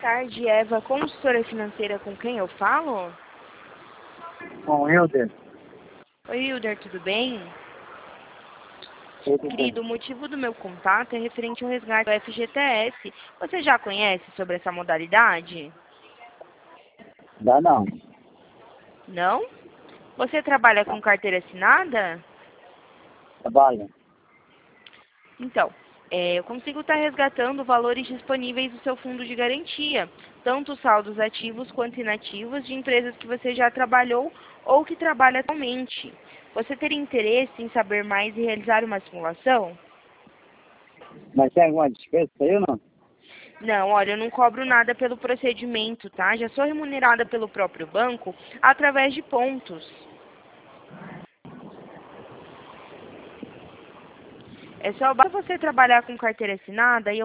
tarde, Eva, consultora financeira, com quem eu falo? Com o Hilder. Oi, Hilder, tudo bem? Tudo bem. Querido, o motivo do meu contato é referente ao resgate do FGTS. Você já conhece sobre essa modalidade? Dá não. Não? Você trabalha com carteira assinada? Trabalha. Então, eu consigo estar resgatando valores disponíveis do seu fundo de garantia, tanto saldos ativos quanto inativos de empresas que você já trabalhou ou que trabalha atualmente. Você teria interesse em saber mais e realizar uma simulação? Mas tem alguma despesa aí ou não? Não, olha, eu não cobro nada pelo procedimento, tá? Já sou remunerada pelo próprio banco através de pontos. É só basta você trabalhar com carteira assinada e